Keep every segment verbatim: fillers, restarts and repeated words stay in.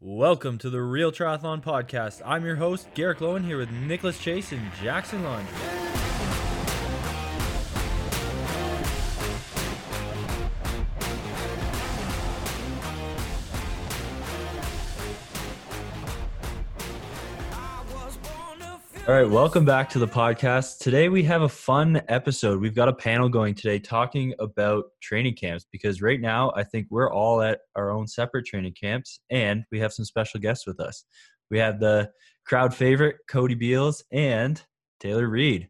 Welcome to the Real Triathlon Podcast. I'm your host, Garrick Lowen, here with Nicholas Chase and Jackson Lund. All right, welcome back to the podcast. Today we have a fun episode. We've got a panel going today talking about training camps because right now I think we're all at our own separate training camps and we have some special guests with us. We have the crowd favorite, Cody Beals, and Taylor Reed.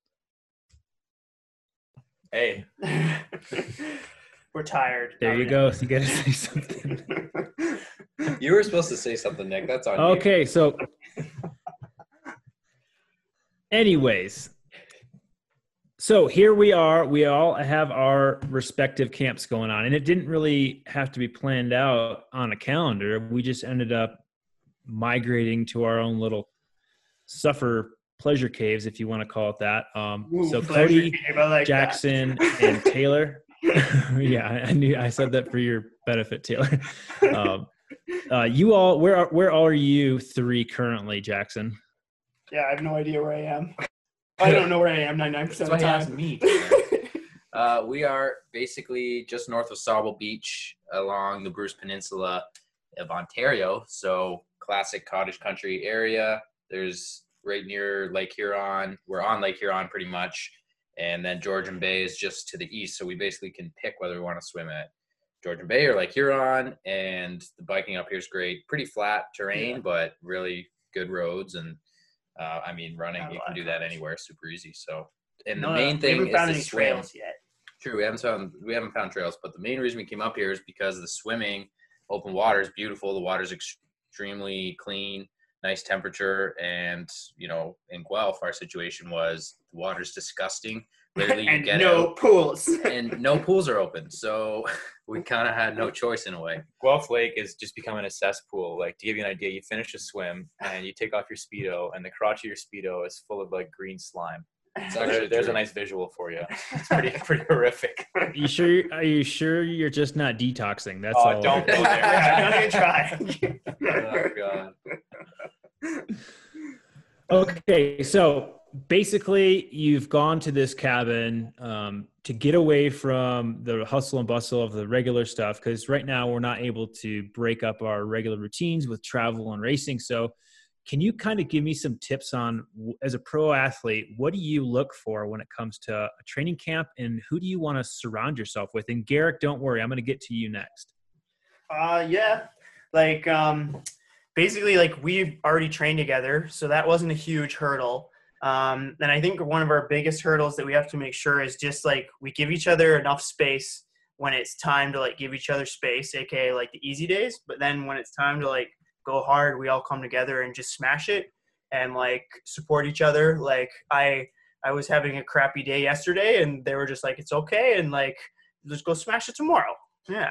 Hey. We're tired. There you go. So you got to say something. You were supposed to say something, Nick. That's on you. Okay, so anyways, so here we are. We all have our respective camps going on, and it didn't really have to be planned out on a calendar. We just ended up migrating to our own little suffer pleasure caves, if you want to call it that. Um, Ooh, so pleasure Cody, cave, I like Jackson, that. and Taylor. Yeah, I knew I said that for your benefit, Taylor. Um, uh, you all, where are, where are you three currently, Jackson? Yeah, I have no idea where I am. I don't know where I am ninety-nine percent of the That's time. me. uh, we are basically just north of Sauble Beach along the Bruce Peninsula of Ontario. So classic cottage country area. There's right near Lake Huron. We're on Lake Huron pretty much. And then Georgian Bay is just to the east. So we basically can pick whether we want to swim at Georgian Bay or Lake Huron. And the biking up here is great. Pretty flat terrain, yeah. But really good roads. And uh, I mean, running, you can do that anywhere super easy. So, and the no, main thing we haven't found is the any swim. trails yet. True, we haven't found we haven't found trails, but the main reason we came up here is because the swimming, open water is beautiful. The water's extremely clean, nice temperature, and you know, in Guelph, our situation was the water's disgusting. Literally, you and get no out, pools. and no pools are open, so we kind of had no choice in a way. Guelph Lake is just becoming a cesspool. Like, to give you an idea, you finish a swim and you take off your Speedo, and the crotch of your Speedo is full of like green slime. So there, there's a nice visual for you. It's pretty pretty horrific. Are you sure? Are you sure you're just not detoxing? That's Oh, all. don't go there. Yeah, I'm gonna try. Oh god. Okay, so basically, you've gone to this cabin um, to get away from the hustle and bustle of the regular stuff, because right now we're not able to break up our regular routines with travel and racing. So can you kind of give me some tips on, as a pro athlete, what do you look for when it comes to a training camp, and who do you want to surround yourself with? And Garrick, don't worry, I'm going to get to you next. Uh, yeah, like um, basically, like we've already trained together, so that wasn't a huge hurdle. Um, and I think one of our biggest hurdles that we have to make sure is just like we give each other enough space when it's time to like give each other space, aka like the easy days. But then when it's time to like go hard, we all come together and just smash it and like support each other. Like I, I was having a crappy day yesterday, and they were just like, "It's okay," and like, let's go smash it tomorrow. Yeah.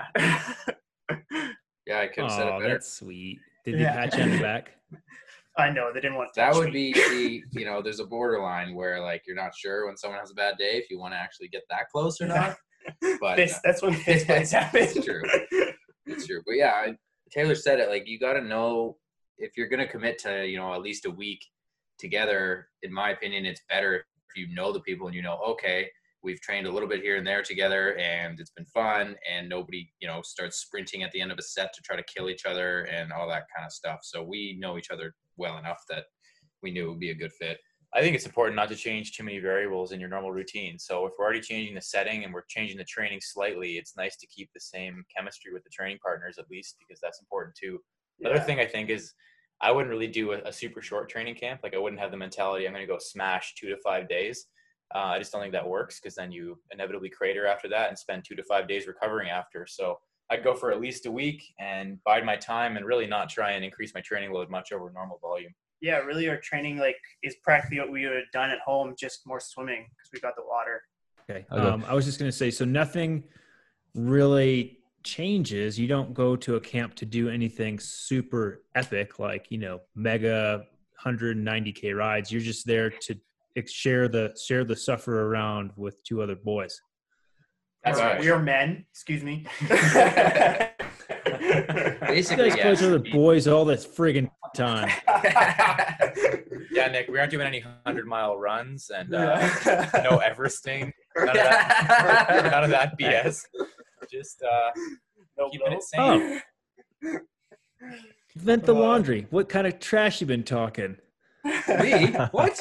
Yeah, I could have said it Oh, better. that's sweet. Did Yeah. they pat you on the back? I know they didn't want to That touch would me. be the, you know, there's a borderline where like you're not sure when someone has a bad day if you want to actually get that close or not. But Fist, that's when fist fights happen. It's true. It's true. But yeah, I, Taylor said it, like you got to know if you're going to commit to, you know, at least a week together. In my opinion, it's better if you know the people and you know, okay, we've trained a little bit here and there together and it's been fun, and nobody, you know, starts sprinting at the end of a set to try to kill each other and all that kind of stuff. So we know each other well enough that we knew it would be a good fit. I think it's important not to change too many variables in your normal routine. So if we're already changing the setting and we're changing the training slightly, it's nice to keep the same chemistry with the training partners at least, because that's important too. The Yeah. other thing I think is I wouldn't really do a, a super short training camp. Like I wouldn't have the mentality I'm going to go smash two to five days. Uh, I just don't think that works, because then you inevitably crater after that and spend two to five days recovering after. So I'd go for at least a week and bide my time and really not try and increase my training load much over normal volume. Yeah, really our training like is practically what we would have done at home, just more swimming because we got the water. Okay. Okay. Um, I was just going to say, so nothing really changes. You don't go to a camp to do anything super epic, like, you know, mega one hundred ninety K rides. You're just there to share the, share the suffer around with two other boys. That's Right. right. We are men. Excuse me. You Basically, guys yeah. play with other boys all this friggin' time. Yeah, Nick, we aren't doing any hundred mile runs and uh, Yeah. no Everesting. None of that. None of that B S. Just uh, No keeping blow. it sane. Oh, vent the laundry. What kind of trash you been talking? Me? What?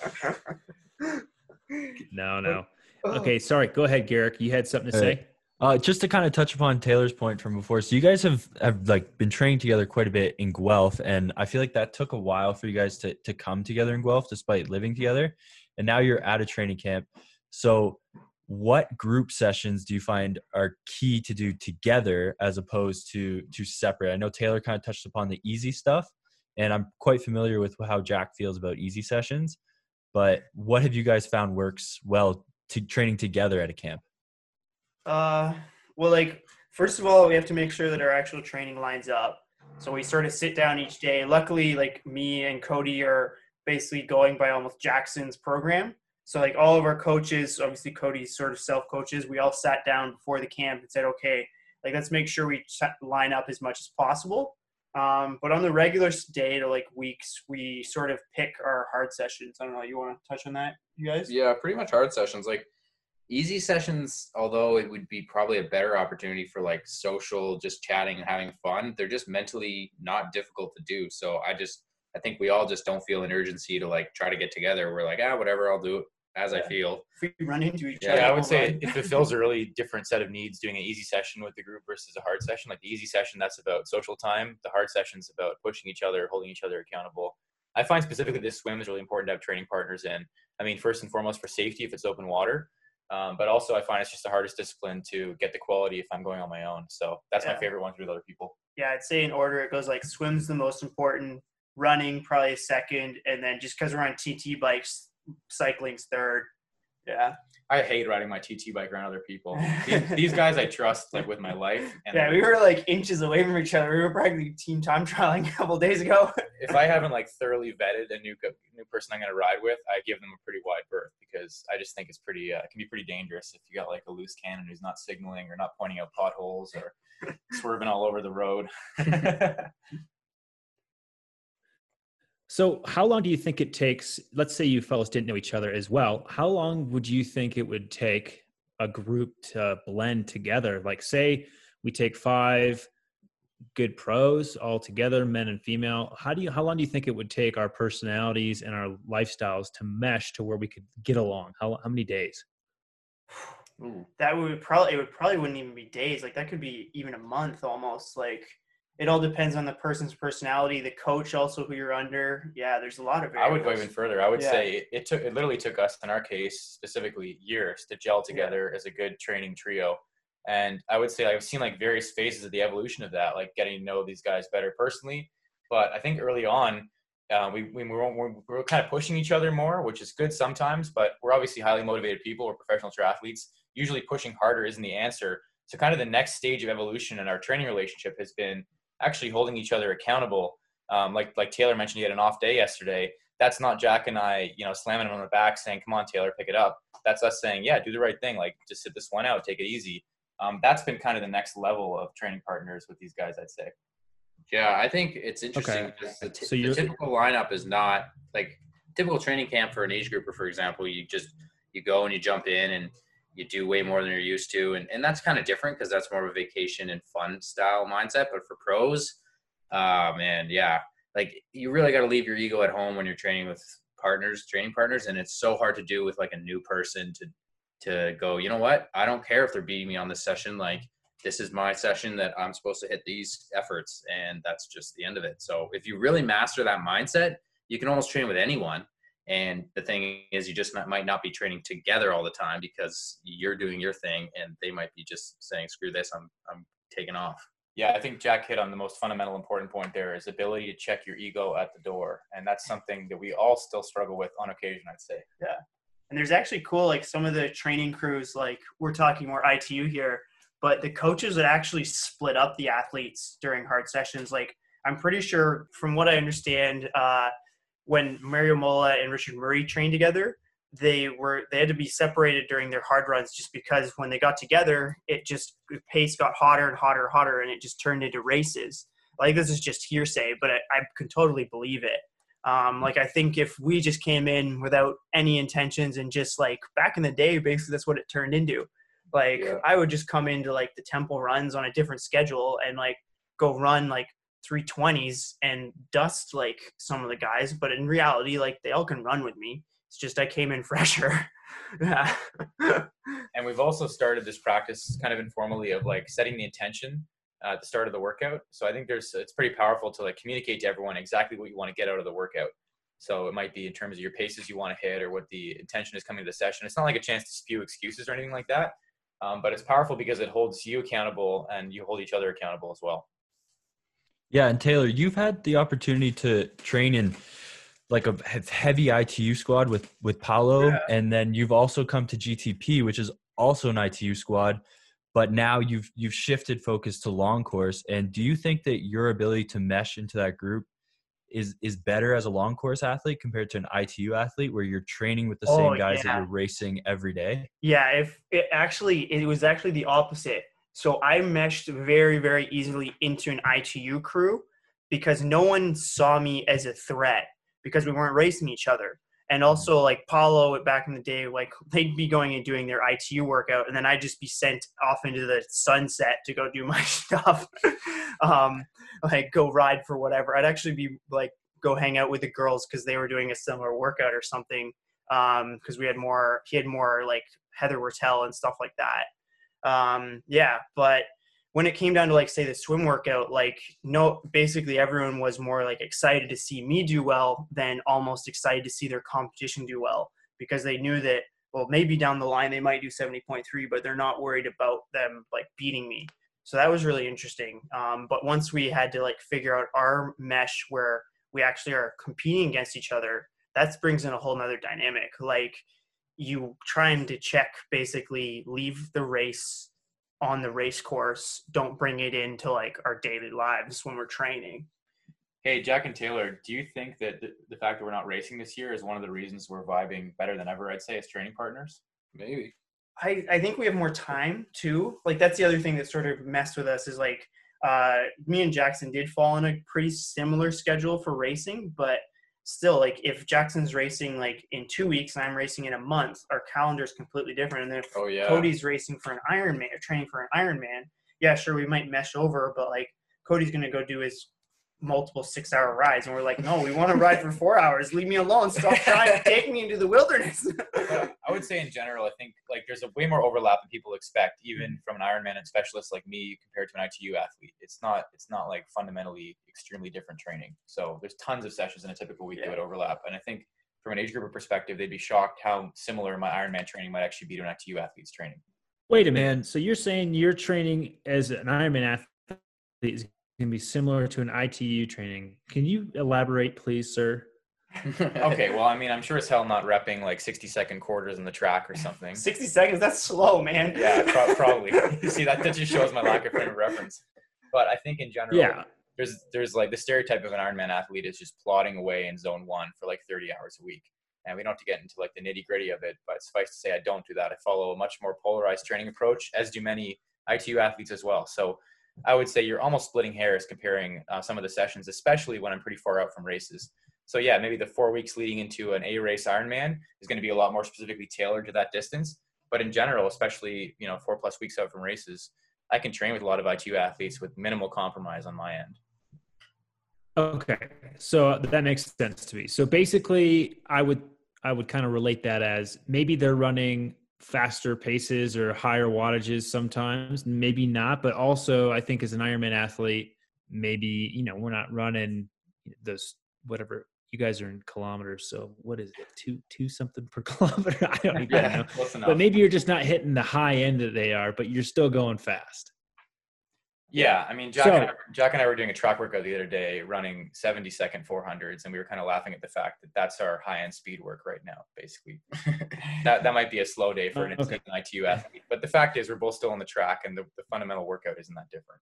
No, no. Okay, sorry. Go ahead, Garrick. You had something to All say? right. Uh, just to kind of touch upon Taylor's point from before. So you guys have, have like been training together quite a bit in Guelph, and I feel like that took a while for you guys to, to come together in Guelph despite living together. And now you're at a training camp. So what group sessions do you find are key to do together as opposed to to separate? I know Taylor kind of touched upon the easy stuff, and I'm quite familiar with how Jack feels about easy sessions. But what have you guys found works well to training together at a camp? Uh, well, like, first of all, we have to make sure that our actual training lines up. So we sort of sit down each day. Luckily, like, me and Cody are basically going by almost Jackson's program. So, like, all of our coaches, obviously Cody's sort of self-coaches, we all sat down before the camp and said, okay, like, let's make sure we line up as much as possible. Um, but on the regular day to, like, weeks, we sort of pick our hard sessions. I don't know. You want to touch on that, you guys? Yeah, pretty much hard sessions. Like, easy sessions, although it would be probably a better opportunity for like social, just chatting and having fun, they're just mentally not difficult to do. So I just, I think we all just don't feel an urgency to like try to get together. We're like, ah, whatever, I'll do it as Yeah. I feel. If we run into each Yeah, other. Yeah, I we'll would say run. it fulfills a really different set of needs doing an easy session with the group versus a hard session. Like the easy session, that's about social time. The hard session's about pushing each other, holding each other accountable. I find specifically this swim is really important to have training partners in. I mean, first and foremost for safety if it's open water. Um, but also I find it's just the hardest discipline to get the quality if I'm going on my own. So that's Yeah. my favorite one with other people. Yeah, I'd say in order it goes like swim's the most important, running probably a second, and then just because we're on T T bikes, cycling's third. Yeah. I hate riding my T T bike around other people. These, these guys I trust like with my life. And Yeah, we were like inches away from each other. We were practically team time trialing a couple days ago. if I haven't like thoroughly vetted a new new person I'm going to ride with, I give them a pretty wide berth because I just think it's pretty uh, it can be pretty dangerous if you got like a loose cannon who's not signaling or not pointing out potholes or swerving all over the road. So how long do you think it takes, let's say you fellas didn't know each other as well, how long would you think it would take a group to blend together? Like say we take five good pros all together, men and female. How do you, how long do you think it would take our personalities and our lifestyles to mesh to where we could get along? How, how many days? Ooh. That would probably, it would probably wouldn't even be days. Like that could be even a month almost. Like it all depends on the person's personality, the coach also who you're under. Yeah, there's a lot of I would go variables. even further. I would Yeah. say it, it took it literally took us in our case specifically years to gel together as a good training trio. And I would say I've seen like various phases of the evolution of that, like getting to know these guys better personally. But I think early on, uh, we, we, were, we were kind of pushing each other more, which is good sometimes, but we're obviously highly motivated people. We're professional triathletes. Usually pushing harder isn't the answer. So kind of the next stage of evolution in our training relationship has been actually holding each other accountable. Um, like like Taylor mentioned, he had an off day yesterday. That's not Jack and I, you know, slamming him on the back saying, come on, Taylor, pick it up. That's us saying, yeah, do the right thing. Like just sit this one out, take it easy. Um, that's been kind of the next level of training partners with these guys, I'd say. Yeah, I think it's interesting Okay. because the, t- So the you're- typical lineup is not like typical training camp for an age grouper, for example. You just you go and you jump in and you do way more than you're used to, and and that's kind of different because that's more of a vacation and fun style mindset. But for pros, uh, man, yeah, like you really got to leave your ego at home when you're training with partners, training partners, and it's so hard to do with like a new person to to go, you know what? I don't care if they're beating me on this session. Like this is my session that I'm supposed to hit these efforts, and that's just the end of it. So if you really master that mindset, you can almost train with anyone. And the thing is, you just not, might not be training together all the time because you're doing your thing and they might be just saying, screw this, I'm I'm taking off. Yeah, I think Jack hit on the most fundamental important point there is ability to check your ego at the door. And that's something that we all still struggle with on occasion, I'd say. And there's actually cool, like some of the training crews, like we're talking more I T U here, but the coaches would actually split up the athletes during hard sessions. Like I'm pretty sure from what I understand, uh, when Mario Mola and Richard Murray trained together, they were they had to be separated during their hard runs just because when they got together, it just the pace got hotter and hotter and hotter, and it just turned into races. Like, this is just hearsay, but I, I can totally believe it. Um, like, I think if we just came in without any intentions and just like back in the day, basically that's what it turned into. Like, Yeah. I would just come into like the temple runs on a different schedule and like go run like three twenties and dust like some of the guys. But in reality, like, they all can run with me. It's just I came in fresher. Yeah. And we've also started this practice kind of informally of like setting the intention uh, at the start of the workout. So I think there's, it's pretty powerful to like communicate to everyone exactly what you want to get out of the workout. So it might be in terms of your paces you want to hit or what the intention is coming to the session. It's not like a chance to spew excuses or anything like that. Um, but it's powerful because it holds you accountable and you hold each other accountable as well. Yeah, and Taylor, you've had the opportunity to train in like a heavy I T U squad with with Paolo, Yeah. and then you've also come to G T P, which is also an I T U squad, but now you've you've shifted focus to long course. And do you think that your ability to mesh into that group is is better as a long course athlete compared to an I T U athlete where you're training with the Oh, same guys that yeah. you're racing every day? Yeah, if it actually, it was actually the opposite. So I meshed very, very easily into an I T U crew because no one saw me as a threat because we weren't racing each other. And also, like, Paulo back in the day, like, they'd be going and doing their I T U workout, and then I'd just be sent off into the sunset to go do my stuff, um, like go ride for whatever. I'd actually be like go hang out with the girls because they were doing a similar workout or something. Um, because we had more, he had more like Heather Wertel and stuff like that. Um, yeah, but when it came down to like say the swim workout, like no, basically everyone was more like excited to see me do well than almost excited to see their competition do well because they knew that, well, maybe down the line they might do seventy point three, but they're not worried about them like beating me. So that was really interesting. Um, but once we had to like figure out our mesh where we actually are competing against each other, that brings in a whole nother dynamic. Like, you trying to check, basically leave the race on the race course. Don't bring it into like our daily lives when we're training. Hey, Jack and Taylor, do you think that the, the fact that we're not racing this year is one of the reasons we're vibing better than ever, I'd say, as training partners? Maybe. I, I think we have more time too. Like, that's the other thing that sort of messed with us is like, uh, me and Jackson did fall on a pretty similar schedule for racing, but still, like, if Jackson's racing like in two weeks and I'm racing in a month, our calendar is completely different. And then if Oh, yeah. Cody's racing for an Ironman or training for an Ironman, yeah, sure, we might mesh over, but like Cody's going to go do his multiple six hour rides. And we're like, no, we want to ride for four hours. Leave me alone. Stop trying to take me into the wilderness. But I would say in general, I think like there's a way more overlap than people expect, even from an Ironman and specialist like me compared to an I T U athlete. It's not, it's not like fundamentally extremely different training. So there's tons of sessions in a typical week Yeah. that would overlap. And I think from an age group perspective, they'd be shocked how similar my Ironman training might actually be to an I T U athlete's training. Wait a minute. So you're saying your training as an Ironman athlete is going to be similar to an I T U training. Can you elaborate, please, sir? Okay, well, I mean, I'm sure as hell not repping like sixty second quarters in the track or something. sixty seconds, that's slow, man. Yeah, pro- probably. See, that, that just shows my lack of frame of reference. But I think in general, Yeah. there's there's like the stereotype of an Ironman athlete is just plodding away in zone one for like thirty hours a week. And we don't have to get into like the nitty gritty of it, but suffice to say, I don't do that. I follow a much more polarized training approach, as do many I T U athletes as well. So I would say you're almost splitting hairs comparing uh, some of the sessions, especially when I'm pretty far out from races. So yeah, maybe the four weeks leading into an A race Ironman is going to be a lot more specifically tailored to that distance. But in general, especially, you know, four plus weeks out from races, I can train with a lot of I T U athletes with minimal compromise on my end. Okay. So that makes sense to me. So basically I would, I would kind of relate that as maybe they're running faster paces or higher wattages sometimes, maybe not, but also I think as an Ironman athlete, maybe, you know, we're not running those, whatever, you guys are in kilometers. So what is it? Two, two something per kilometer? I don't even Yeah, know. close enough. But maybe you're just not hitting the high end that they are, but you're still going fast. Yeah, I mean, Jack, So- and I, Jack and I were doing a track workout the other day, running seventy second four hundreds, and we were kind of laughing at the fact that that's our high end speed work right now. Basically, that that might be a slow day for an Okay. an I T U athlete, but the fact is, we're both still on the track, and the, the fundamental workout isn't that different.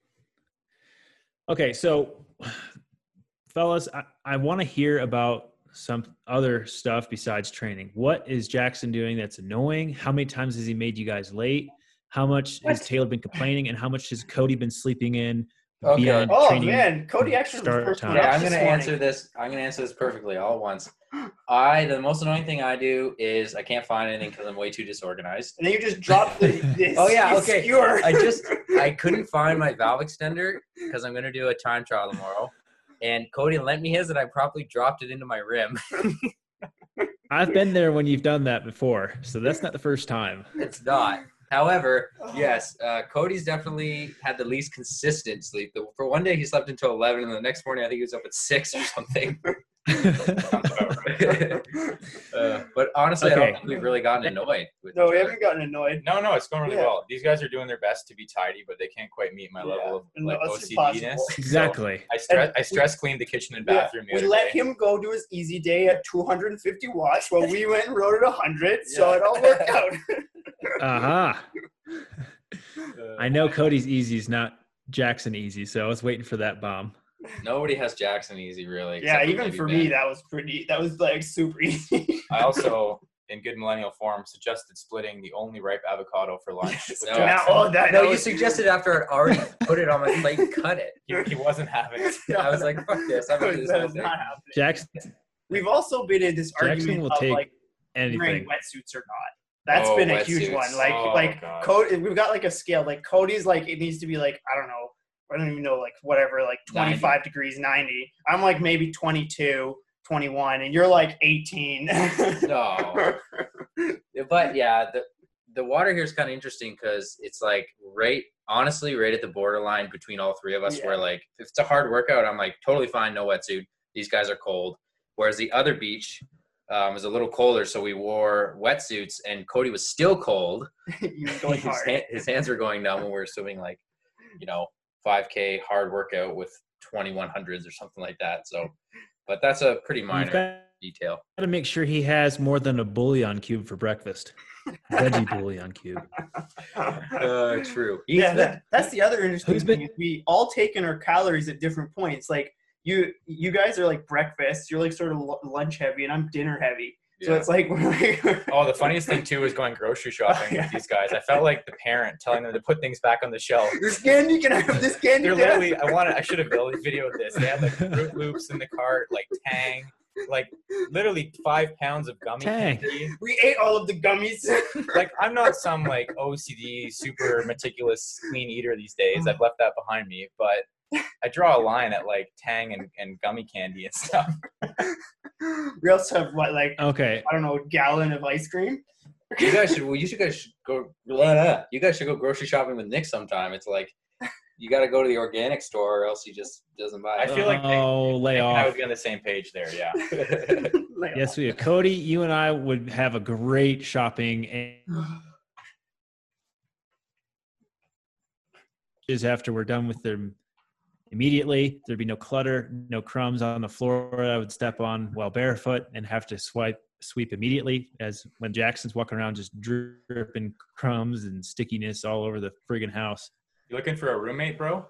Okay, so fellas, I, I want to hear about some other stuff besides training. What is Jackson doing that's annoying? How many times has he made you guys late? How much What? has Taylor been complaining? And how much has Cody been sleeping in Okay. beyond Oh training? man, Cody actually was the start first one time. Yeah, up I'm this gonna morning. answer this. I'm gonna answer this perfectly all at once. I the most annoying thing I do is I can't find anything because I'm way too disorganized. And then you just dropped the this Oh, yeah, okay. skewer. I just I couldn't find my valve extender because I'm gonna do a time trial tomorrow, and Cody lent me his, and I promptly dropped it into my rim. I've been there when you've done that before, so that's not the first time. It's not. However, yes, uh, Cody's definitely had the least consistent sleep. The- For one day, he slept until eleven, and the next morning, I think he was up at six or something. uh, but honestly, I Okay. don't think we've really gotten annoyed with No, each we other. haven't gotten annoyed. No, no, it's going really Yeah. well. These guys are doing their best to be tidy, but they can't quite meet my Yeah. level of No, like it's O C D ness. impossible. Exactly. I stress And I stress cleaned the kitchen and Yeah, bathroom. the we other let day. him go do his easy day at two hundred fifty watts while we went and rode at one hundred, so Yeah. it all worked out. Aha. Uh, I know Cody's easy is not Jackson easy, so I was waiting for that bomb. Nobody has Jackson easy, really. Yeah, except even maybe for Ben. me, that was pretty. That was like super easy. I also, in good millennial form, suggested splitting the only ripe avocado for lunch. with No. Now, Jackson. oh, that, No, that you was, suggested after I already put it on my plate and cut it. he, he wasn't having it. I was like, fuck this. I'm that gonna was, do this that whole was thing. not happening. Jackson, We've also been in this Jackson argument will of take like wearing anything. wetsuits or not. That's Oh, been a huge wetsuits. one. Like, Oh, like God. Cody, we've got like a scale. Like Cody's, like it needs to be like I don't know, I don't even know, like whatever, like twenty-five degrees, ninety. I'm like maybe twenty-two, twenty-one, and you're like eighteen. No. But yeah, the the water here is kind of interesting because it's like right, honestly, right at the borderline between all three of us. Yeah. Where like if it's a hard workout, I'm like totally fine, no wetsuit. These guys are cold. Whereas the other beach um, was a little colder, so we wore wetsuits, and Cody was still cold. He was going his, hard. hand, his hands were going numb when we were swimming like, you know, five K hard workout with twenty-one hundreds or something like that. So, but that's a pretty You've minor got detail. to make sure he has more than a bouillon cube for breakfast. Veggie bouillon cube. Uh, true. Yeah, that, that's the other interesting Who's thing. been- is we all take in our calories at different points. Like you, you guys are like breakfast. You're like sort of lu- lunch heavy, and I'm dinner heavy. So Yeah. it's like we're like Oh, the funniest thing too is going grocery shopping Oh, yeah. with these guys. I felt like the parent telling them to put things back on the shelf. this candy, can I have this candy? They're Dad?" literally. I wanted. I should have videoed this. They had like Fruit Loops in the cart, like Tang, like literally five pounds of gummy Tang. candy. We ate all of the gummies. Like I'm not some like O C D super meticulous clean eater these days. I've left that behind me, but I draw a line at like Tang and, and gummy candy and stuff. We also have what, like Okay. I don't know, a gallon of ice cream. You guys should. Well, you should guys should go. blah, blah. You guys should go grocery shopping with Nick sometime. It's like you got to go to the organic store, or else he just doesn't buy I it. feel like Nick- oh, lay Nick and I off. would be on the same page there. Yeah. Like, Yes, we Cody, you and I would have a great shopping and is after we're done with them immediately. There'd be no clutter, no crumbs on the floor that I would step on while barefoot and have to swipe sweep immediately, as when Jackson's walking around just dripping crumbs and stickiness all over the friggin' house. You looking for a roommate, bro?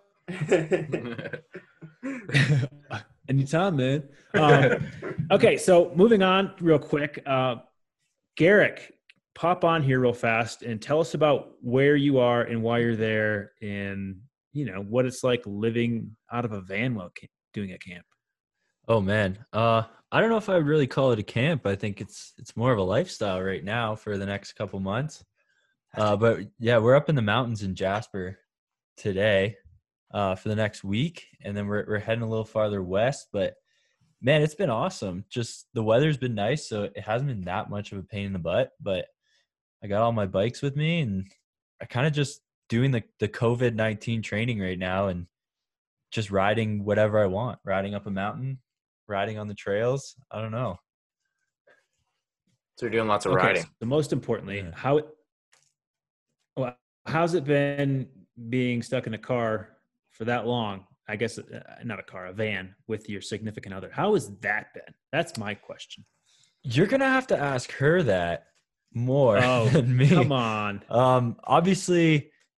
Anytime, man. Um, okay, so moving on real quick. Uh, Garrick, pop on here real fast and tell us about where you are and why you're there and, you know, what it's like living out of a van while ca- doing a camp. Oh man, uh, I don't know if I would really call it a camp. I think it's it's more of a lifestyle right now for the next couple months. Uh, but yeah, we're up in the mountains in Jasper today uh, for the next week, and then we're we're heading a little farther west. But man, it's been awesome. Just the weather's been nice, so it hasn't been that much of a pain in the butt. But I got all my bikes with me, and I kind of just doing the the COVID nineteen training right now, and just riding whatever I want, riding up a mountain, riding on the trails. I don't know. So we're doing lots of Okay, riding. so most importantly, Yeah. how well, how's it been being stuck in a car for that long? I guess uh, not a car, a van with your significant other. How has that been? That's my question. You're gonna have to ask her that more Oh, than me. Come on. Um, obviously,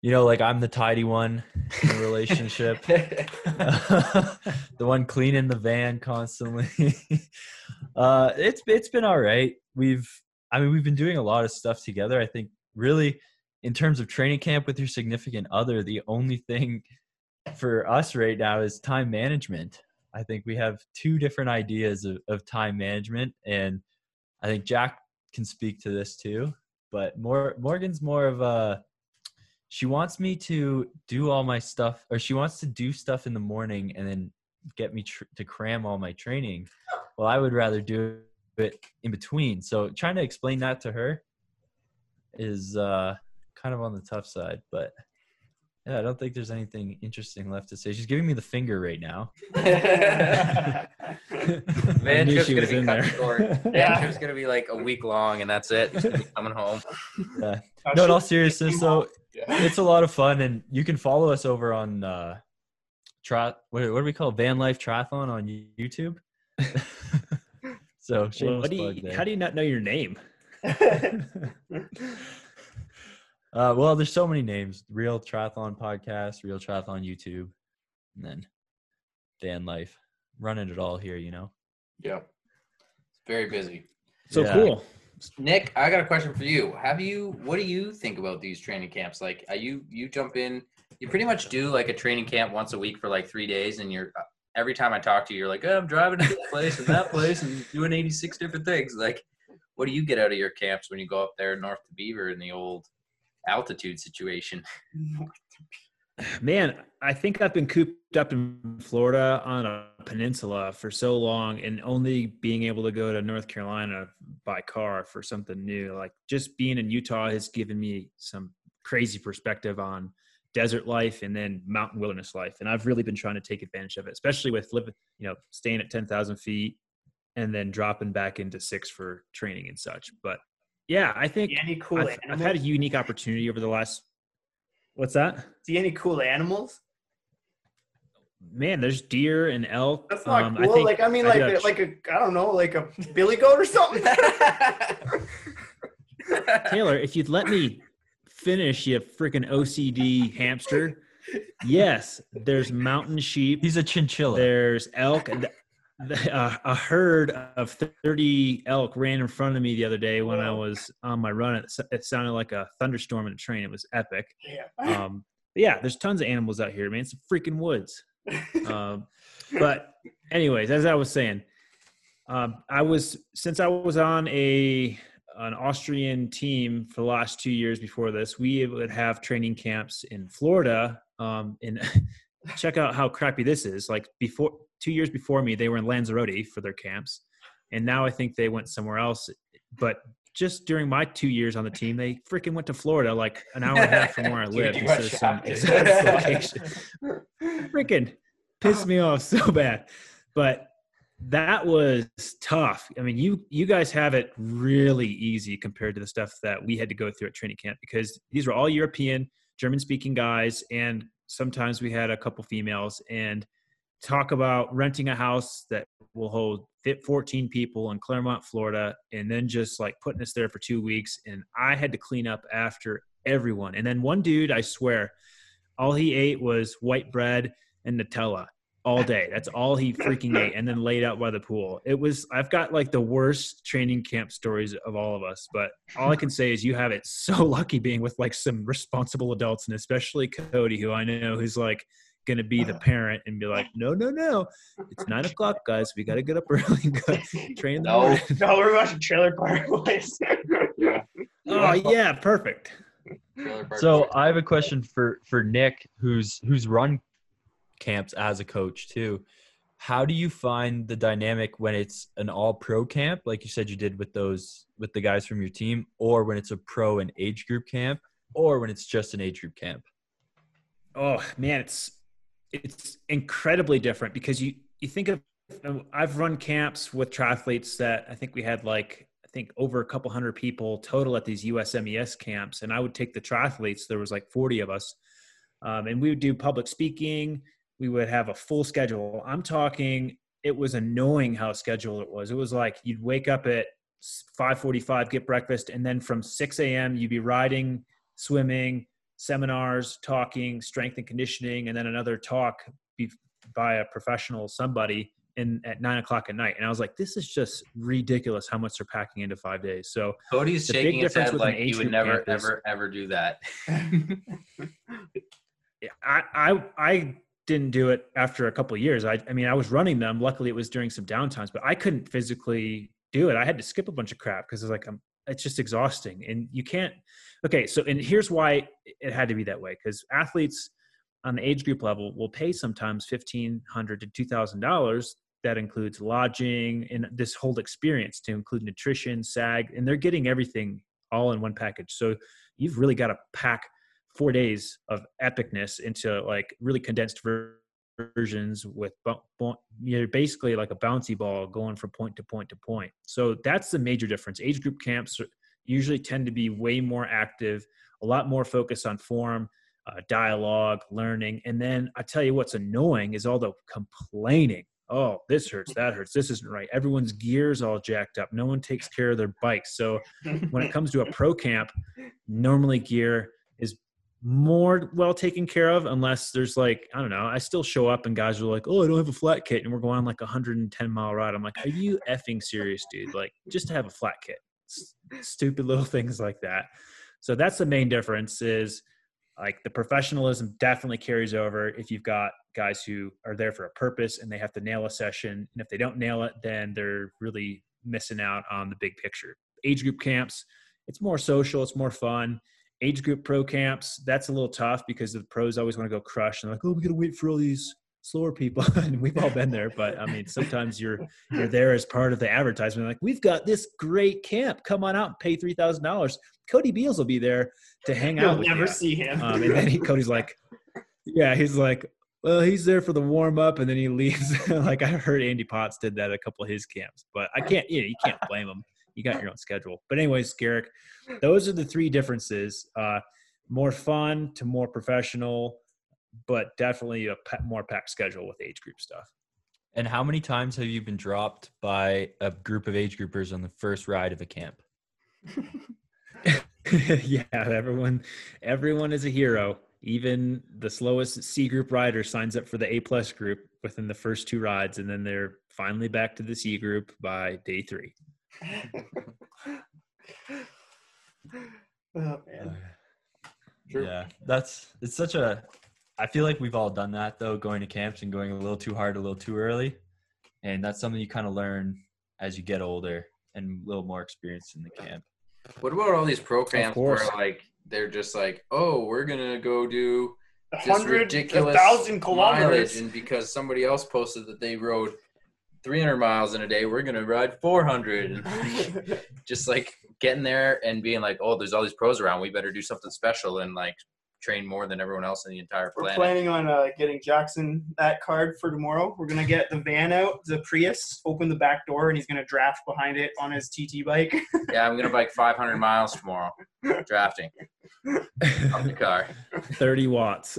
you know, like I'm the tidy one in the relationship, the one cleaning the van constantly. uh, it's it's been all right. We've, I mean, we've been doing a lot of stuff together. I think really, in terms of training camp with your significant other, the only thing for us right now is time management. I think we have two different ideas of, of time management, and I think Jack can speak to this too. But more, Morgan's more of a, she wants me to do all my stuff, or she wants to do stuff in the morning and then get me tr- to cram all my training. Well, I would rather do it in between. So trying to explain that to her is uh, kind of on the tough side, but yeah, I don't think there's anything interesting left to say. She's giving me the finger right now. Man, knew trip's she gonna was be in cut there. short. Yeah. Man, trip's gonna be like a week long, and that's it. He's gonna be coming home. Yeah. No, in all seriousness, though, Yeah. it's a lot of fun, and you can follow us over on uh, tri- what, what do we call it? Van Life Triathlon on YouTube. So Well, shameless what do plug you, there. how do you not know your name? Uh, well, there's so many names: Real Triathlon Podcast, Real Triathlon YouTube, and then Van Life. Running it all here, you know. Yeah, very busy. So Yeah. cool. Nick, I got a question for you. Have you? What do you think about these training camps? Like, are you you jump in? You pretty much do like a training camp once a week for like three days, and you're every time I talk to you, you're like, oh, I'm driving to this place and that place and doing eighty-six different things. Like, what do you get out of your camps when you go up there north to Beaver in the old altitude situation? Man, I think I've been cooped up in Florida on a peninsula for so long, and only being able to go to North Carolina by car for something new. Like just being in Utah has given me some crazy perspective on desert life and then mountain wilderness life. And I've really been trying to take advantage of it, especially with living, you know, staying at ten thousand feet and then dropping back into six for training and such. But yeah, I think See any cool I've, animals? I've had a unique opportunity over the last, what's that? See any cool animals? Man, there's deer and elk. That's not Um, cool. I think like I mean, I like did a, a- like a I don't know, like a billy goat or something. Taylor, if you'd let me finish, you freaking O C D hamster. Yes, there's mountain sheep. He's a chinchilla. There's elk. And the, uh, a herd of thirty elk ran in front of me the other day when I was on my run. It, it sounded like a thunderstorm in a train. It was epic. Yeah. Um, but yeah, there's tons of animals out here, man. It's the freaking woods. Um, but anyways, as I was saying, um, I was since I was on a an Austrian team for the last two years before this, we would have training camps in Florida. Um, and check out how crappy this is. Like before, two years before me, they were in Lanzarote for their camps, and now I think they went somewhere else. But just during my two years on the team, they freaking went to Florida, like an hour and a half from where I live, you instead got of some shot. exotic location. Freaking pissed me off so bad. But that was tough. I mean, you you guys have it really easy compared to the stuff that we had to go through at training camp, because these were all European, German-speaking guys, and sometimes we had a couple females. And talk about renting a house that will hold fourteen people in Claremont, Florida, and then just like putting us there for two weeks. And I had to clean up after everyone. And then one dude, I swear, all he ate was white bread and Nutella all day. That's all he freaking ate, and then laid out by the pool. It was, I've got like the worst training camp stories of all of us, but all I can say is you have it so lucky being with like some responsible adults, and especially Cody, who I know who's like going to be the parent and be like, no, no, no, it's nine o'clock, guys. We got to get up early and go train in the No. morning. No, we're watching Trailer Park Boys. Yeah. Oh yeah, perfect. So I have a question for for Nick, who's who's run camps as a coach too. How do you find the dynamic when it's an all pro camp, like you said you did with those with the guys from your team, or when it's a pro and age group camp, or when it's just an age group camp? Oh man, it's it's incredibly different, because you you think of, I've run camps with triathletes that I think we had like I think over a couple hundred people total at these U S M E S camps, and I would take the triathletes. There was like forty of us, um, and we would do public speaking. We would have a full schedule. I'm talking, it was annoying how scheduled it was. It was like you'd wake up at five forty-five, get breakfast, and then from six a.m. you'd be riding, swimming, seminars, talking, strength and conditioning, and then another talk be, by a professional somebody in at nine o'clock at night. And I was like, this is just ridiculous how much they're packing into five days. So Cody's the shaking big his difference head with an like age he would group never, camp is- ever, ever do that. Yeah, I, I, I didn't do it after a couple of years. I, I mean, I was running them. Luckily it was during some downtimes, but I couldn't physically do it. I had to skip a bunch of crap because it's like, I'm, it's just exhausting and you can't. Okay. So, and here's why it had to be that way. Cause athletes on the age group level will pay sometimes fifteen hundred to two thousand dollars. That includes lodging and this whole experience to include nutrition, S A G, and they're getting everything all in one package. So you've really got to pack four days of epicness into like really condensed ver- versions with bu- bu- you're basically like a bouncy ball going from point to point to point. So that's the major difference. Age group camps usually tend to be way more active, a lot more focused on form, uh, dialogue, learning. And then I tell you what's annoying is all the complaining. Oh, this hurts, that hurts, this isn't right. Everyone's gear's all jacked up. No one takes care of their bikes. So when it comes to a pro camp, normally gear is more well taken care of unless there's like, I don't know, I still show up and guys are like, oh, I don't have a flat kit. And we're going on like a one hundred ten mile ride. I'm like, are you effing serious, dude? Like just to have a flat kit. S- stupid little things like that. So that's the main difference is like the professionalism definitely carries over if you've got guys who are there for a purpose and they have to nail a session. And if they don't nail it, then they're really missing out on the big picture. Age group camps, it's more social, it's more fun. Age group pro camps, that's a little tough because the pros always want to go crush and they're like, oh, we got to wait for all these slower people. And we've all been there, but I mean, sometimes you're, you're there as part of the advertisement. Like, we've got this great camp. Come on out and pay three thousand dollars. Cody Beals will be there to hang out You'll with never you. see him. Um, and then he, Cody's like, yeah, he's like, well, he's there for the warm up and then he leaves. Like I heard Andy Potts did that at a couple of his camps, but I can't, you know, you can't blame him. You got your own schedule. But anyways, Garrick, those are the three differences. Uh, more fun to more professional, but definitely a pa- more packed schedule with age group stuff. And how many times have you been dropped by a group of age groupers on the first ride of a camp? Yeah, everyone, everyone is a hero. Even the slowest C group rider signs up for the A plus group within the first two rides, and then they're finally back to the C group by day three. Oh man. True. Yeah, that's it's such a. I feel like we've all done that though, going to camps and going a little too hard, a little too early, and that's something you kind of learn as you get older and a little more experienced in the camp. What about all these pro camps where course. like they're just like, oh, we're gonna go do A this hundred, a ridiculous thousand mileage, kilometers. and because somebody else posted that they rode three hundred miles in a day, we're gonna ride four hundred. And just like getting there and being like, oh, there's all these pros around, we better do something special and like train more than everyone else in the entire We're planet. planning on uh, getting Jackson that card for tomorrow. We're gonna get the van out, the Prius, open the back door, and he's gonna draft behind it on his T T bike. Yeah, I'm gonna bike five hundred miles tomorrow, drafting up the car. thirty watts.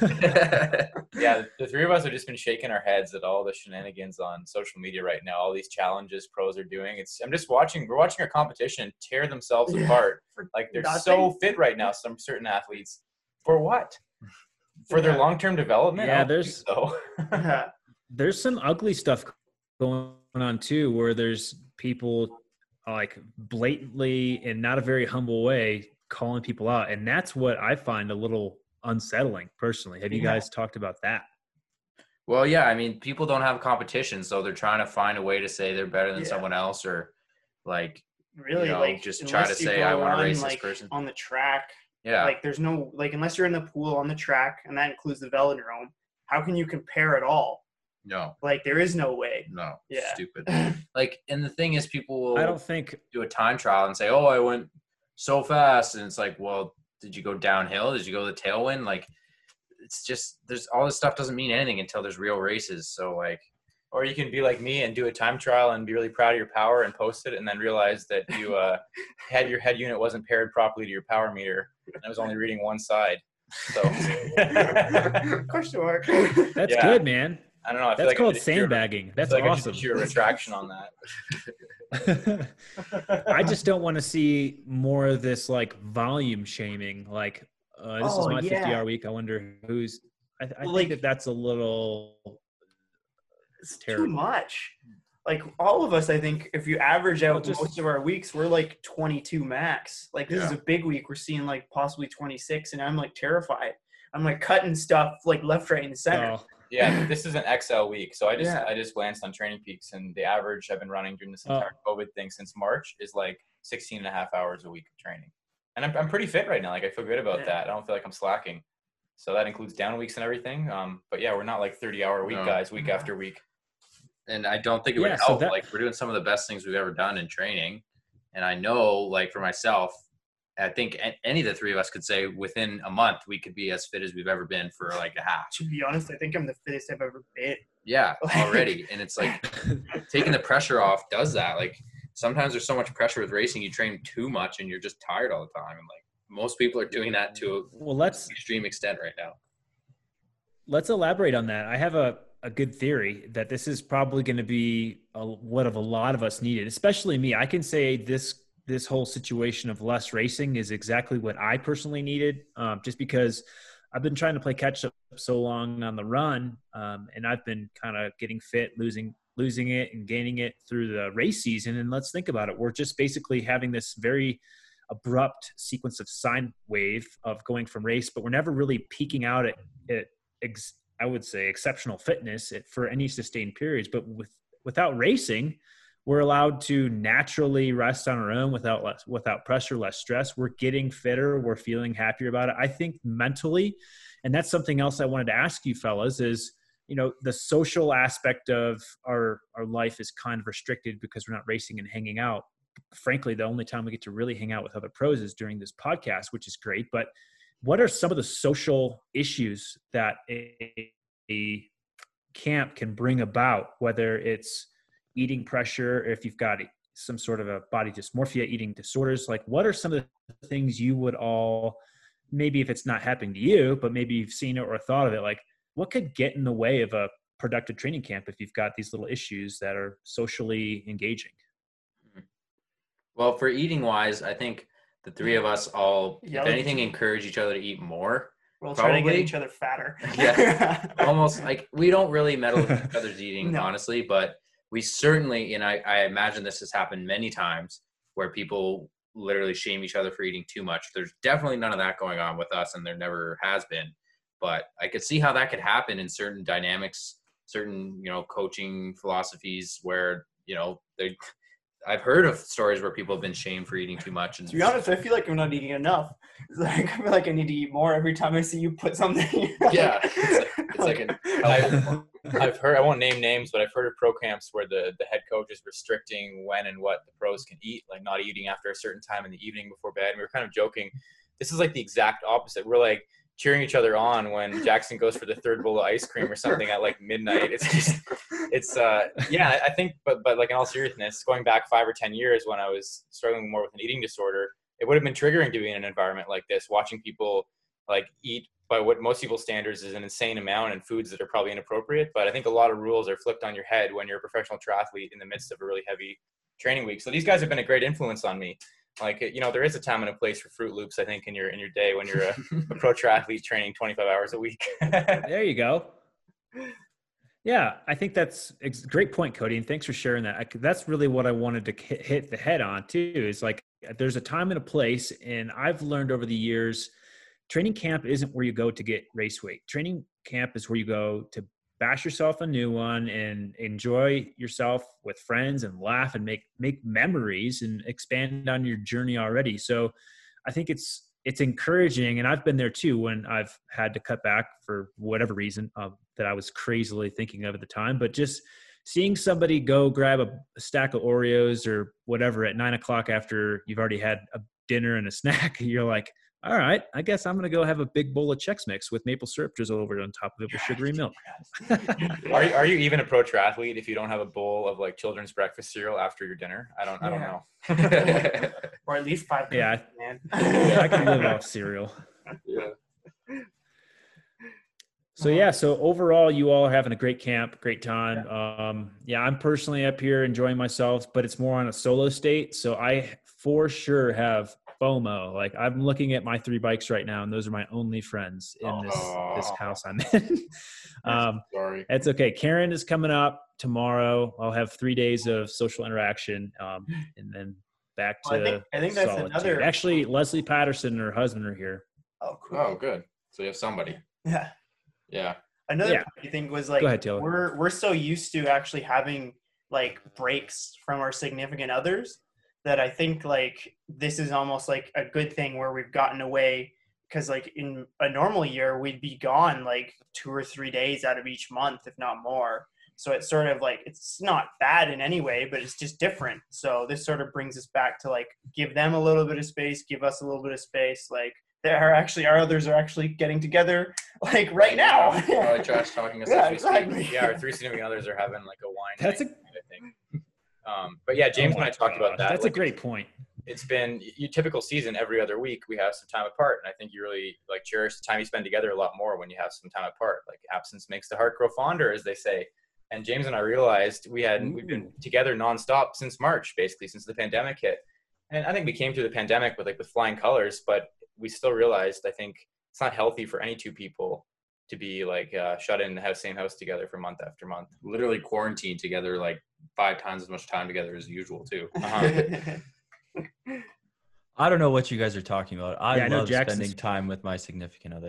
Yeah, the three of us have just been shaking our heads at all the shenanigans on social media right now. All these challenges pros are doing. It's I'm just watching. We're watching our competition tear themselves Yeah. apart. Like they're Nothing. so fit right now. Some certain athletes. For what? For their Yeah. long-term development. Yeah, I don't there's- think so. Yeah. There's some ugly stuff going on too, where there's people like blatantly in not a very humble way calling people out. And that's what I find a little unsettling personally. Have you Yeah. guys talked about that? Well, yeah, I mean, people don't have competition, so they're trying to find a way to say they're better than Yeah. someone else, or like, Really, You know, like just try to unless you say, go I wanna run, race this like, person. on the track. yeah, Like there's no like unless you're in the pool on the track, and that includes the velodrome. How can you compare at all? no, Like there is no way. no, Yeah. stupid. Like, and the thing is, people will I don't think do a time trial and say, oh, I went so fast, and it's like, well, did you go downhill? Did you go the tailwind? Like, it's just there's all this stuff doesn't mean anything until there's real races. So like, Or you can be like me and do a time trial and be really proud of your power and post it, and then realize that you uh, had your head unit wasn't paired properly to your power meter, and it was only reading one side. So Question mark. that's Yeah. good, man. I don't know. I feel That's like I called need to hear- sandbagging. I That's feel like awesome. I need to hear a retraction on that. I just don't want to see more of this like volume shaming. Like, uh, this is Oh, my yeah. fifty hour week. I wonder who's, I, I Like- think that that's a little It's terrible. too much. Like all of us, I think if you average out Well, just- most of our weeks, we're like twenty-two max. Like this is Yeah. a big week. We're seeing like possibly twenty-six, and I'm like terrified. I'm like cutting stuff like left, right, and center. well, Yeah, this is an X L week. So I just Yeah. I just glanced on Training Peaks, and the average I've been running during this Oh. entire COVID thing since March is like sixteen and a half hours a week of training. And I'm I'm pretty fit right now. Like I feel good about Yeah. that. I don't feel like I'm slacking. So that includes down weeks and everything. Um, but yeah, we're not like thirty hour week No. guys, week after week. And I don't think it Yeah, would so help. that- Like we're doing some of the best things we've ever done in training. And I know, like for myself, I think a- any of the three of us could say within a month we could be as fit as we've ever been for like a half. To be honest, I think I'm the fittest I've ever been. Yeah, already. And it's like taking the pressure off does that. Like sometimes there's so much pressure with racing, you train too much and you're just tired all the time. And like most people are doing that to well, let's an extreme extent right now. let's elaborate on that. I have a, a good theory that this is probably going to be a, what of a lot of us needed, especially me. I can say this this whole situation of less racing is exactly what I personally needed, um, just because I've been trying to play catch up so long on the run, um, and I've been kind of getting fit, losing losing it and gaining it through the race season. And let's think about it. We're just basically having this very abrupt sequence of sine wave of going from race, but we're never really peaking out at, at ex, I would say exceptional fitness at, for any sustained periods. But with without racing, we're allowed to naturally rest on our own without less, without pressure, less stress. We're getting fitter. We're feeling happier about it. I think mentally, and that's something else I wanted to ask you fellas is, you know, the social aspect of our, our life is kind of restricted because we're not racing and hanging out. Frankly, the only time we get to really hang out with other pros is during this podcast, which is great. But what are some of the social issues that a, a camp can bring about, whether it's eating pressure, if you've got some sort of a body dysmorphia, eating disorders? Like what are some of the things you would all, maybe if it's not happening to you, but maybe you've seen it or thought of it, like what could get in the way of a productive training camp if you've got these little issues that are socially engaging? Well, for eating wise, I think the three of us all, Yeah, if like- anything, encourage each other to eat more. We'll try to get Probably. each other fatter. Yeah. Almost like we don't really meddle with each other's eating, No. honestly, but we certainly, and I, I imagine this has happened many times where people literally shame each other for eating too much. There's definitely none of that going on with us, and there never has been. But I could see how that could happen in certain dynamics, certain, you know, coaching philosophies where, you know, they I've heard of stories where people have been shamed for eating too much. And To be honest, I feel like I'm not eating enough. It's like I feel like I need to eat more every time I see you put something. Yeah, it's like- it's like an- I, I've heard, I won't name names, but I've heard of pro camps where the, the head coach is restricting when and what the pros can eat, like not eating after a certain time in the evening before bed. And we were kind of joking. This is like the exact opposite. We're like cheering each other on when Jackson goes for the third bowl of ice cream or something at like midnight. It's just, it's, uh, yeah, I think, but, but like in all seriousness, going back five or ten years when I was struggling more with an eating disorder, it would have been triggering to be in an environment like this, watching people like eat by what most people's standards is an insane amount and foods that are probably inappropriate. But I think a lot of rules are flipped on your head when you're a professional triathlete in the midst of a really heavy training week. So these guys have been a great influence on me. Like, you know, there is a time and a place for Fruit Loops, I think, in your in your day when you're a, a pro triathlete training twenty-five hours a week. There you go. Yeah, I think that's a great point, Cody, and thanks for sharing that. I, that's really what I wanted to hit, hit the head on too. Is like there's a time and a place, and I've learned over the years, training camp isn't where you go to get race weight. Training camp is where you go to bash yourself a new one and enjoy yourself with friends and laugh and make make memories and expand on your journey already. So I think it's it's encouraging, and I've been there too when I've had to cut back for whatever reason uh, that I was crazily thinking of at the time. But just seeing somebody go grab a, a stack of Oreos or whatever at nine o'clock after you've already had a dinner and a snack, you're like, all right, I guess I'm going to go have a big bowl of Chex Mix with maple syrup drizzled over it on top of it with sugary milk. Are you, are you even a pro triathlete if you don't have a bowl of like children's breakfast cereal after your dinner? I don't, I don't Yeah. know. Or at least five. Yeah, man. Yeah, I can live off cereal. Yeah. So yeah, so overall, you all are having a great camp, great time. Um, yeah, I'm personally up here enjoying myself, but it's more on a solo state. So I for sure have FOMO. Like I'm looking at my three bikes right now, and those are my only friends in this this Oh. house I'm in. um, Sorry. it's okay. Karen is coming up tomorrow. I'll have three days of social interaction, um, and then back to Well, I think I think that's solitude. another. Actually, Leslie Patterson and her husband are here. Oh, cool. Oh, good. So you have somebody. Yeah. Yeah. Another Yeah. funny thing was like Go ahead, Taylor. we're we're so used to actually having like breaks from our significant others that I think like this is almost like a good thing where we've gotten away, because like in a normal year we'd be gone like two or three days out of each month, if not more. So it's sort of like, it's not bad in any way, but it's just different. So this sort of brings us back to like give them a little bit of space, give us a little bit of space. Like there are actually, our others are actually getting together like right now. Probably trash talking us Yeah, as we speak. exactly. Yeah, our three significant others are having like a wine That's night, a- I think. Um, but yeah, James Oh and I my talked about gosh, that. That's like, a great point. It's been your typical season. Every other week we have some time apart, and I think you really like cherish the time you spend together a lot more when you have some time apart. Like absence makes the heart grow fonder, as they say. And James and I realized we had we've been together nonstop since March, basically since the pandemic hit. And I think we came through the pandemic with like with flying colors, but we still realized I think it's not healthy for any two people to be like uh, shut in the same house together for month after month. Literally quarantined together like five times as much time together as usual too. Uh-huh. I don't know what you guys are talking about. I Yeah, I know love Jackson's- spending time with my significant other.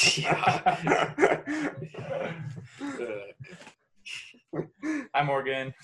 Hi, Morgan.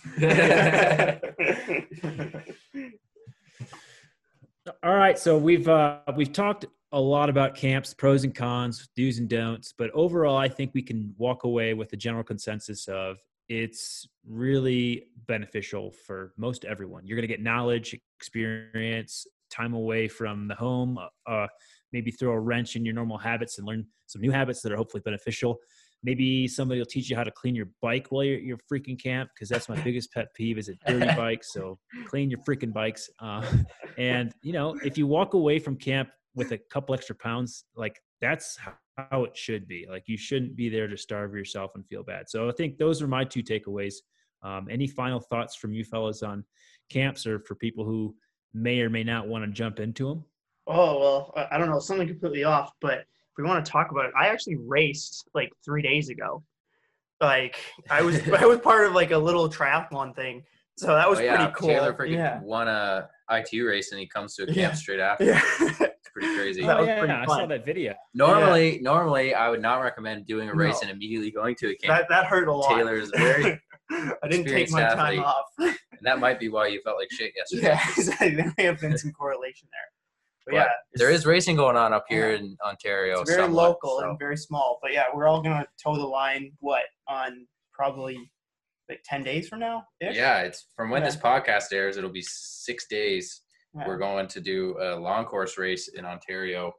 All right, so we've uh, we've talked a lot about camps, pros and cons, do's and don'ts, but overall, I think we can walk away with the general consensus of it's really beneficial for most everyone. You're going to get knowledge, experience, time away from the home, uh, maybe throw a wrench in your normal habits and learn some new habits that are hopefully beneficial. Maybe somebody will teach you how to clean your bike while you're, you're freaking camp, because that's my biggest pet peeve is a dirty bike. So clean your freaking bikes. Uh, and, you know, if you walk away from camp with a couple extra pounds, like that's how it should be. Like you shouldn't be there to starve yourself and feel bad. So I think those are my two takeaways. Um, any final thoughts from you fellas on camps, or for people who may or may not want to jump into them? Oh, well, I don't know, something completely off, but if we want to talk about it, I actually raced like three days ago. Like I was, I was part of like a little triathlon thing. So that was Oh, yeah, pretty cool. Taylor freaking yeah. won a I T U race and he comes to a camp Yeah. straight after. Yeah. It's pretty crazy. That Oh, was yeah, pretty I fun. saw that video. Normally, normally I would not recommend doing a race No. and immediately going to a camp. that, that hurt a lot. Taylor is very, I didn't take experienced my time athlete. off. and that might be why you felt like shit yesterday. Yeah, exactly. There may have been some correlation there. But, But yeah, there is racing going on up here Yeah. in Ontario. it's very somewhat, local so. and very small. But yeah, we're all gonna toe the line. What, on probably like ten days from now? Yeah, it's from when Yeah. this podcast airs, it'll be six days. Yeah. We're going to do a long course race in Ontario,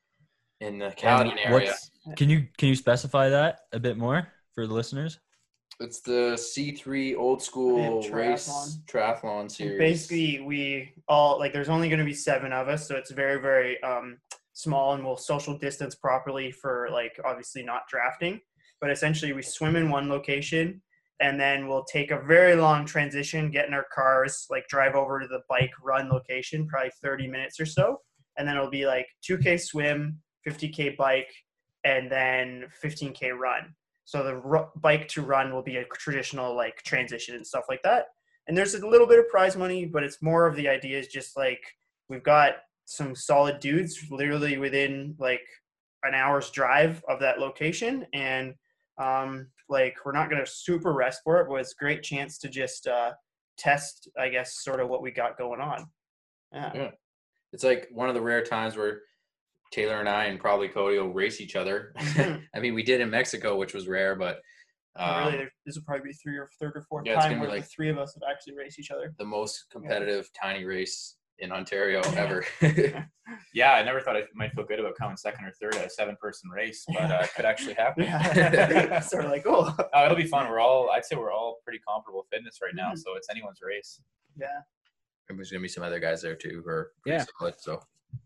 in the Caledon And area. what's- Can you can you specify that a bit more for the listeners? It's the C three old school Yeah, race triathlon. triathlon And series. basically, we all like. There's only going to be seven of us, so it's very, very um, small, and we'll social distance properly for like obviously not drafting. But essentially, we swim in one location, and then we'll take a very long transition, get in our cars, like drive over to the bike run location, probably thirty minutes or so, and then it'll be like two K swim, fifty K bike, and then fifteen K run. So the r- bike to run will be a traditional like transition and stuff like that. And there's a little bit of prize money, but it's more of the idea is just like we've got some solid dudes literally within like an hour's drive of that location. And um, like we're not going to super rest for it, but it's a great chance to just uh, test, I guess, sort of what we got going on. Yeah. Yeah. It's like one of the rare times where Taylor and I and probably Cody will race each other. Mhm. I mean, we did in Mexico, which was rare, but um, really, there- this will probably be three or third or fourth yeah, it's time gonna be where like- the three of us have actually raced each other. the most competitive tiny race in Ontario ever. Yeah, I never thought I might feel good about coming second or third at a seven-person race, but uh, it could actually happen. Yeah. sort of like, oh, Oh, it'll be fun. We're all, I'd say we're all pretty comparable fitness right now, Mhm. so it's anyone's race. yeah. And there's gonna be some other guys there too who are pretty Yeah. solid. So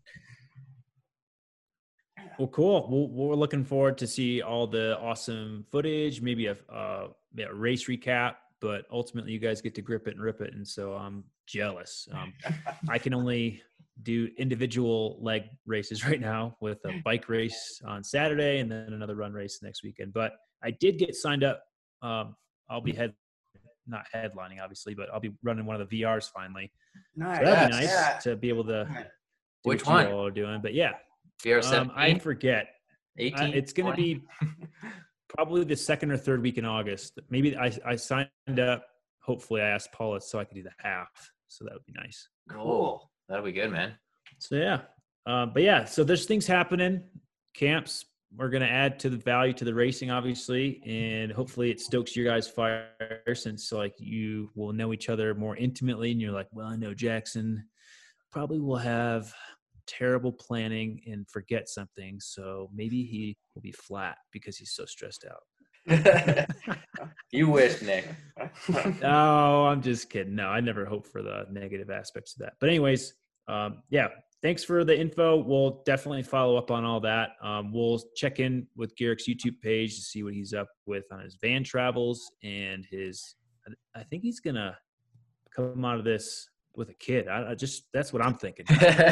Well, cool. We'll, we're looking forward to see all the awesome footage, maybe a, uh, yeah, a race recap, but ultimately you guys get to grip it and rip it. And so I'm jealous. Um, I can only do individual leg races right now with a bike race on Saturday and then another run race next weekend. But I did get signed up. Um, I'll be head, not headlining obviously, but I'll be running one of the V Rs finally. Nice. So that'd be Yes. nice Yeah. to be able to do Which what you one? all are doing. But yeah, V R um, seventeen, I forget. eighteen, I, it's going to twenty? be probably the second or third week in August. Maybe I, I signed up. Hopefully I asked Paula so I could do the half. So that would be nice. Cool. That'll be good, man. So yeah, um, but yeah, so there's things happening. Camps are going to add to the value to the racing, obviously, and hopefully it stokes your guys' fire since like you will know each other more intimately, and you're like, well, I know Jackson probably will have terrible planning and forget something, so maybe he will be flat because he's so stressed out. You wish, Nick. Oh, I'm just kidding. No, I never hope for the negative aspects of that. But anyways, um, yeah, thanks for the info. We'll definitely follow up on all that. Um, we'll check in with Garrick's YouTube page to see what he's up with on his van travels and his, I think he's going to come out of this with a kid. I, I just, that's what I'm thinking.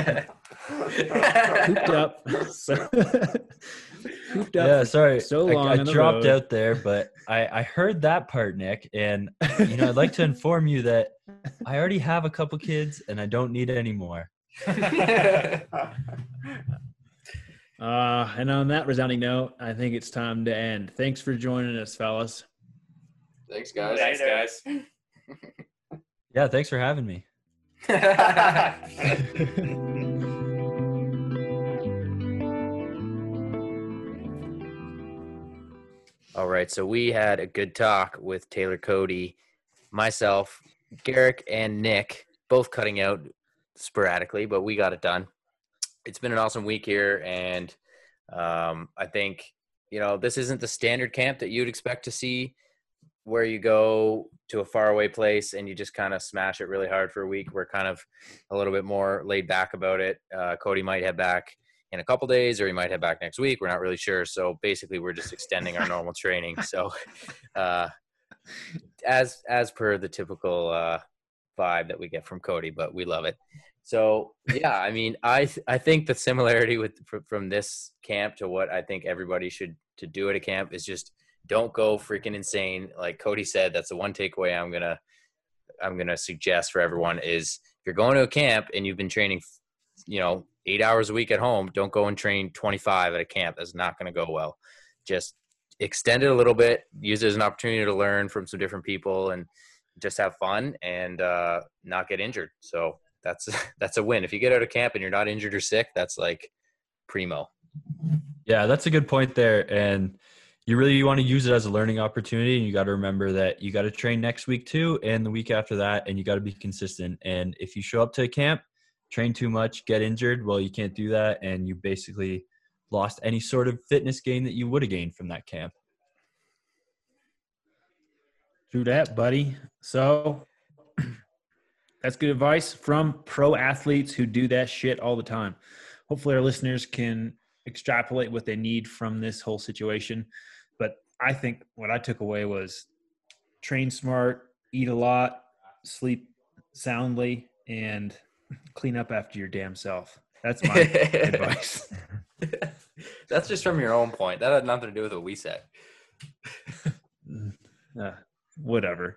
Cooped up. So, cooped up. Yeah, for sorry. So I- long I, on the dropped road. out there, but I, I heard that part, Nick. And, you know, I'd like to inform you that I already have a couple kids and I don't need any more. Uh, and on that resounding note, I think it's time to end. Thanks for joining us, fellas. Thanks, guys. Thanks, guys. Yeah, thanks for having me. All right, so we had a good talk with Taylor Cody, myself, Garrick, and Nick, both cutting out sporadically, but we got it done. It's been an awesome week here, and um, I think, you know, this isn't the standard camp that you'd expect to see where you go to a faraway place and you just kind of smash it really hard for a week. We're kind of a little bit more laid back about it. Uh, Cody might head back in a couple days, or he might head back next week. We're not really sure. So basically we're just extending our normal training. So uh, as, as per the typical uh, vibe that we get from Cody, but we love it. So yeah, I mean, I, th- I think the similarity with, fr- from this camp to what I think everybody should to do at a camp is just don't go freaking insane. Like Cody said, that's the one takeaway I'm going to, I'm going to suggest for everyone is if you're going to a camp and you've been training, you know, eight hours a week at home, don't go and train twenty-five at a camp. That's not going to go well. Just extend it a little bit, use it as an opportunity to learn from some different people and just have fun and uh, not get injured. So that's, that's a win. If you get out of camp and you're not injured or sick, that's like primo. Yeah, that's a good point there. And you really want to use it as a learning opportunity. And you got to remember that you got to train next week too, and the week after that, and you got to be consistent. And if you show up to a camp, train too much, get injured, well, you can't do that. And you basically lost any sort of fitness gain that you would have gained from that camp. True that, buddy. So that's good advice from pro athletes who do that shit all the time. Hopefully our listeners can extrapolate what they need from this whole situation. But I think what I took away was train smart, eat a lot, sleep soundly, and clean up after your damn self. That's my advice. That's just from your own point. That had nothing to do with what we said. Uh, whatever.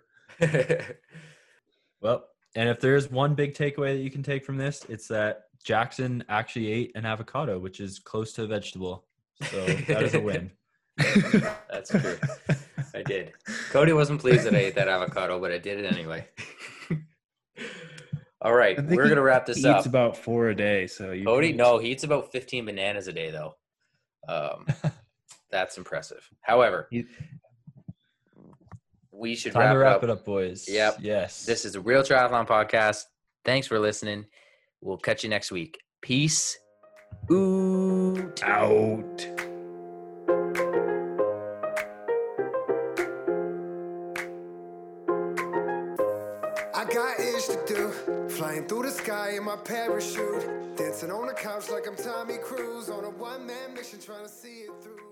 Well, and if there is one big takeaway that you can take from this, it's that Jackson actually ate an avocado, which is close to a vegetable. So that is a win. That's true. I did. Cody wasn't pleased that I ate that avocado, but I did it anyway. All right, we're going to wrap this he up. eats about four a day. So you Cody, no, he eats about fifteen bananas a day, though. Um, that's impressive. However, You- we should Time wrap, to it, wrap up. it up, boys. Yep. Yes. This is a Real Triathlon Podcast. Thanks for listening. We'll catch you next week. Peace. Oot. out. I got ish to do, flying through the sky in my parachute, dancing on the couch like I'm Tommy Cruise on a one-man mission trying to see it through.